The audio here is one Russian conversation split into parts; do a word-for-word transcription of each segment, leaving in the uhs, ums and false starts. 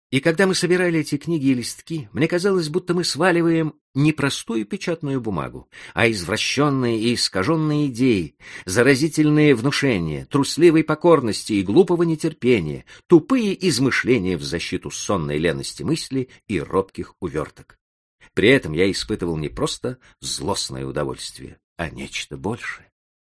И когда мы собирали эти книги и листки, мне казалось, будто мы сваливаем не простую печатную бумагу, а извращенные и искаженные идеи, заразительные внушения, трусливой покорности и глупого нетерпения, тупые измышления в защиту сонной лености мысли и робких уверток. При этом я испытывал не просто злостное удовольствие, а нечто большее.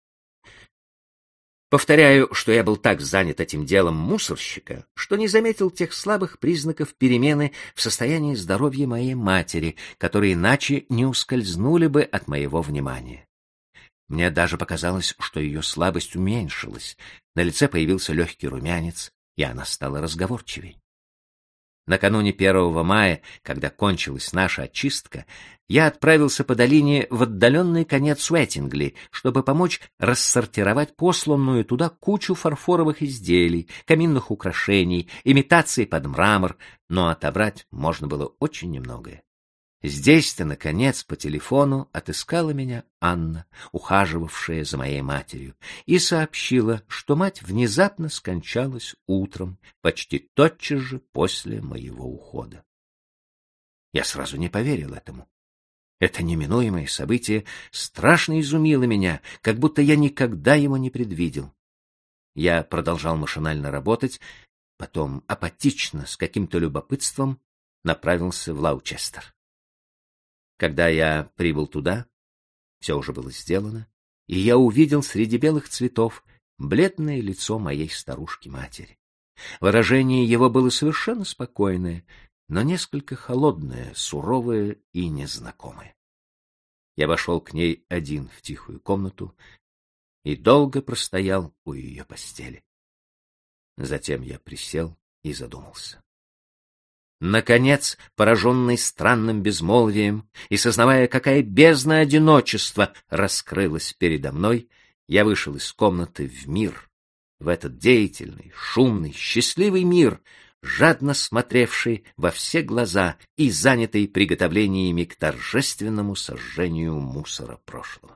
Повторяю, что я был так занят этим делом мусорщика, что не заметил тех слабых признаков перемены в состоянии здоровья моей матери, которые иначе не ускользнули бы от моего внимания. Мне даже показалось, что ее слабость уменьшилась, на лице появился легкий румянец, и она стала разговорчивей. Накануне первого мая, когда кончилась наша очистка, я отправился по долине в отдаленный конец Уэттингли, чтобы помочь рассортировать посланную туда кучу фарфоровых изделий, каминных украшений, имитаций под мрамор, но отобрать можно было очень немногое. Здесь-то, наконец, по телефону отыскала меня Анна, ухаживавшая за моей матерью, и сообщила, что мать внезапно скончалась утром, почти тотчас же после моего ухода. Я сразу не поверил этому. Это неминуемое событие страшно изумило меня, как будто я никогда его не предвидел. Я продолжал машинально работать, потом апатично, с каким-то любопытством, направился в Лаучестер. Когда я прибыл туда, все уже было сделано, и я увидел среди белых цветов бледное лицо моей старушки-матери. Выражение его было совершенно спокойное, но несколько холодное, суровое и незнакомое. Я вошел к ней один в тихую комнату и долго простоял у ее постели. Затем я присел и задумался. Наконец, пораженный странным безмолвием и сознавая, какая бездна одиночества раскрылась передо мной, я вышел из комнаты в мир, в этот деятельный, шумный, счастливый мир, жадно смотревший во все глаза и занятый приготовлениями к торжественному сожжению мусора прошлого.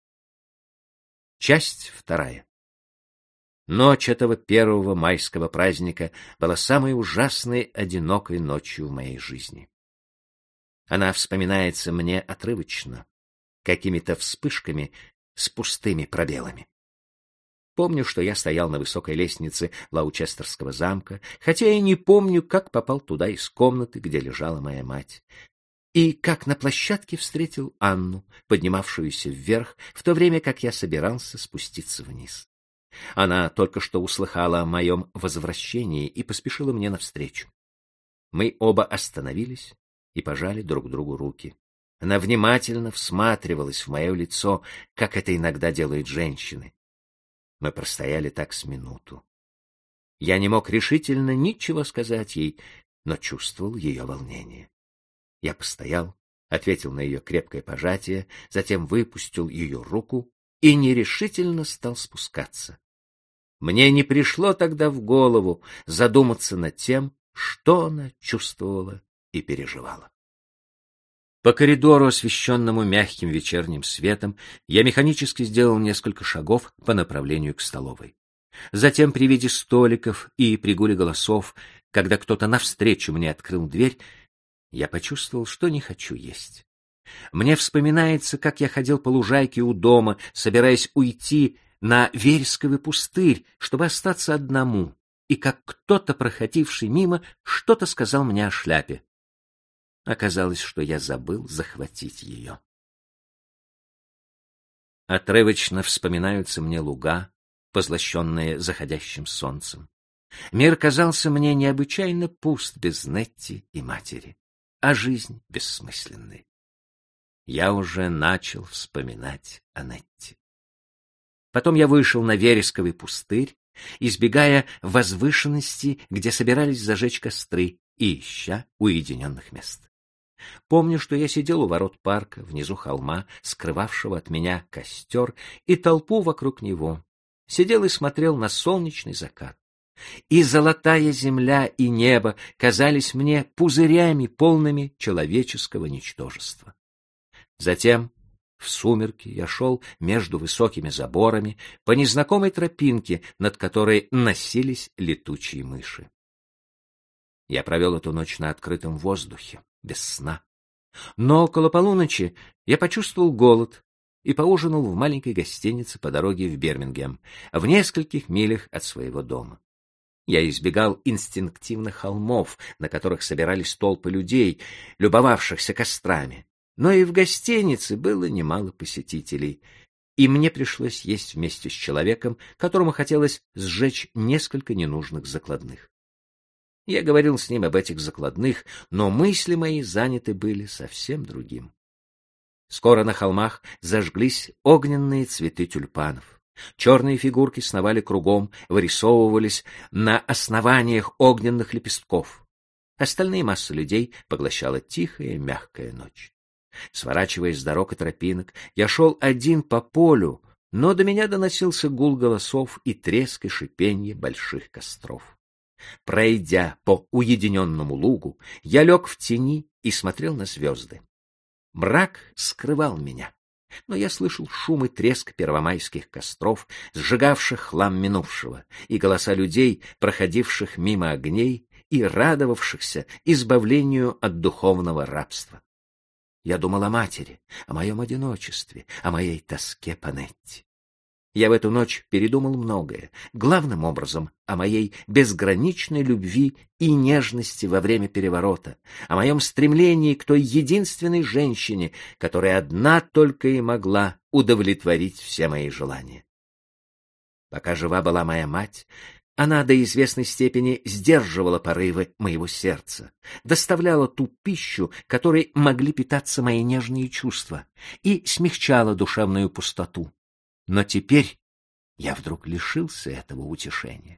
Часть вторая. Ночь этого первого майского праздника была самой ужасной, одинокой ночью в моей жизни. Она вспоминается мне отрывочно, какими-то вспышками с пустыми пробелами. Помню, что я стоял на высокой лестнице Лаучестерского замка, хотя и не помню, как попал туда из комнаты, где лежала моя мать, и как на площадке встретил Анну, поднимавшуюся вверх, в то время как я собирался спуститься вниз. Она только что услыхала о моем возвращении и поспешила мне навстречу. Мы оба остановились и пожали друг другу руки. Она внимательно всматривалась в мое лицо, как это иногда делают женщины. Мы простояли так с минуту. Я не мог решительно ничего сказать ей, но чувствовал ее волнение. Я постоял, ответил на ее крепкое пожатие, затем выпустил ее руку и нерешительно стал спускаться. Мне не пришло тогда в голову задуматься над тем, что она чувствовала и переживала. По коридору, освещенному мягким вечерним светом, я механически сделал несколько шагов по направлению к столовой. Затем при виде столиков и при гуле голосов, когда кто-то навстречу мне открыл дверь, я почувствовал, что не хочу есть. Мне вспоминается, как я ходил по лужайке у дома, собираясь уйти на вересковый пустырь, чтобы остаться одному, и как кто-то, проходивший мимо, что-то сказал мне о шляпе. Оказалось, что я забыл захватить ее. Отрывочно вспоминаются мне луга, позлощенные заходящим солнцем. Мир казался мне необычайно пуст без Нетти и матери, а жизнь бессмысленной. Я уже начал вспоминать о Нетти. Потом я вышел на вересковый пустырь, избегая возвышенности, где собирались зажечь костры, и ища уединенных мест. Помню, что я сидел у ворот парка, внизу холма, скрывавшего от меня костер, и толпу вокруг него. Сидел и смотрел на солнечный закат. И золотая земля, и небо казались мне пузырями, полными человеческого ничтожества. Затем, в сумерки, я шел между высокими заборами по незнакомой тропинке, над которой носились летучие мыши. Я провел эту ночь на открытом воздухе, без сна. Но около полуночи я почувствовал голод и поужинал в маленькой гостинице по дороге в Бирмингем, в нескольких милях от своего дома. Я избегал инстинктивно холмов, на которых собирались толпы людей, любовавшихся кострами. Но и в гостинице было немало посетителей, и мне пришлось есть вместе с человеком, которому хотелось сжечь несколько ненужных закладных. Я говорил с ним об этих закладных, но мысли мои заняты были совсем другим. Скоро на холмах зажглись огненные цветы тюльпанов. Черные фигурки сновали кругом, вырисовывались на основаниях огненных лепестков. Остальные массы людей поглощала тихая, мягкая ночь. Сворачивая с дорог и тропинок, я шел один по полю, но до меня доносился гул голосов и треск и шипенье больших костров. Пройдя по уединенному лугу, я лег в тени и смотрел на звезды. Мрак скрывал меня, но я слышал шум и треск первомайских костров, сжигавших хлам минувшего, и голоса людей, проходивших мимо огней и радовавшихся избавлению от духовного рабства. Я думал о матери, о моем одиночестве, о моей тоске по Нетти. Я в эту ночь передумал многое, главным образом о моей безграничной любви и нежности во время переворота, о моем стремлении к той единственной женщине, которая одна только и могла удовлетворить все мои желания. Пока жива была моя мать, она до известной степени сдерживала порывы моего сердца, доставляла ту пищу, которой могли питаться мои нежные чувства, и смягчала душевную пустоту. Но теперь я вдруг лишился этого утешения.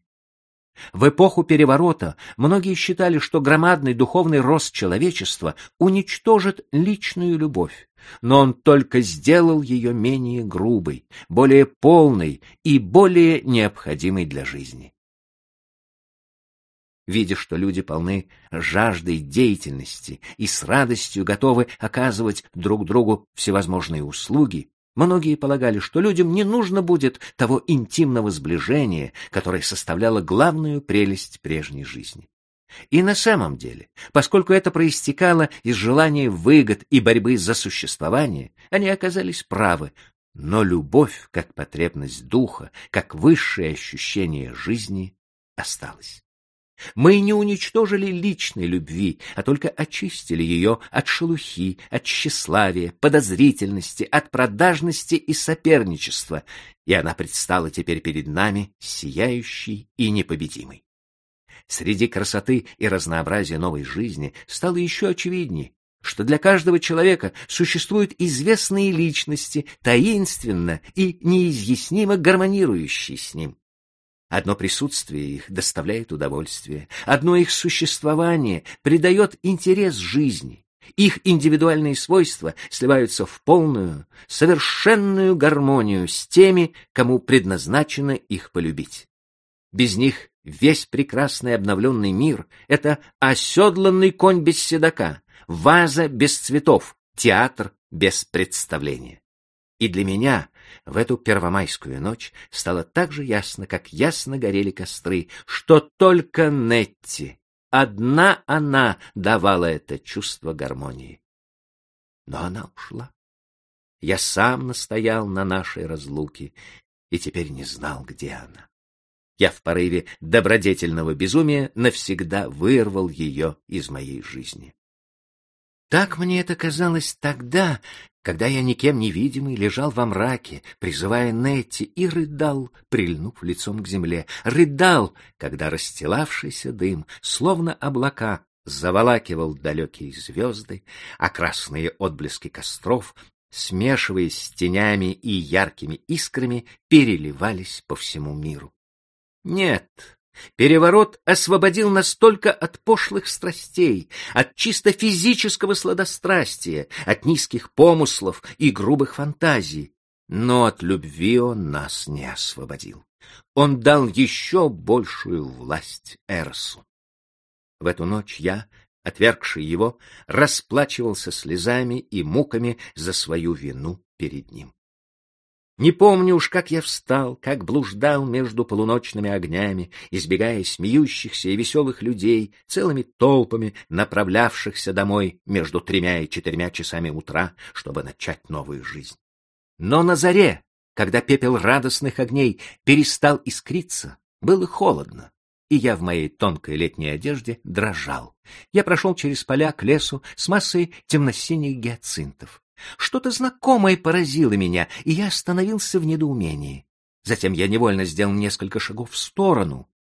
В эпоху переворота многие считали, что громадный духовный рост человечества уничтожит личную любовь, но он только сделал ее менее грубой, более полной и более необходимой для жизни. Видя, что люди полны жаждой деятельности и с радостью готовы оказывать друг другу всевозможные услуги, многие полагали, что людям не нужно будет того интимного сближения, которое составляло главную прелесть прежней жизни. И на самом деле, поскольку это проистекало из желания выгод и борьбы за существование, они оказались правы, но любовь, как потребность духа, как высшее ощущение жизни, осталась. Мы не уничтожили личной любви, а только очистили ее от шелухи, от тщеславия, подозрительности, от продажности и соперничества, и она предстала теперь перед нами сияющей и непобедимой. Среди красоты и разнообразия новой жизни стало еще очевиднее, что для каждого человека существуют известные личности, таинственно и неизъяснимо гармонирующие с ним. Одно присутствие их доставляет удовольствие, одно их существование придает интерес жизни, их индивидуальные свойства сливаются в полную, совершенную гармонию с теми, кому предназначено их полюбить. Без них весь прекрасный обновленный мир — это оседланный конь без седока, ваза без цветов, театр без представления. И для меня в эту первомайскую ночь стало так же ясно, как ясно горели костры, что только Нетти, одна она давала это чувство гармонии. Но она ушла. Я сам настоял на нашей разлуке и теперь не знал, где она. Я в порыве добродетельного безумия навсегда вырвал ее из моей жизни. Так мне это казалось тогда, когда я никем невидимый лежал во мраке, призывая Нетти, и рыдал, прильнув лицом к земле, рыдал, когда расстилавшийся дым, словно облака, заволакивал далекие звезды, а красные отблески костров, смешиваясь с тенями и яркими искрами, переливались по всему миру. Нет, переворот освободил нас только от пошлых страстей, от чисто физического сладострастия, от низких помыслов и грубых фантазий. Но от любви он нас не освободил. Он дал еще большую власть Эросу. В эту ночь я, отвергший его, расплачивался слезами и муками за свою вину перед ним. Не помню уж, как я встал, как блуждал между полуночными огнями, избегая смеющихся и веселых людей, целыми толпами направлявшихся домой между тремя и четырьмя часами утра, чтобы начать новую жизнь. Но на заре, когда пепел радостных огней перестал искриться, было холодно, и я в моей тонкой летней одежде дрожал. Я прошел через поля к лесу с массой темно-синих гиацинтов. Что-то знакомое поразило меня, и я остановился в недоумении. Затем я невольно сделал несколько шагов в сторону,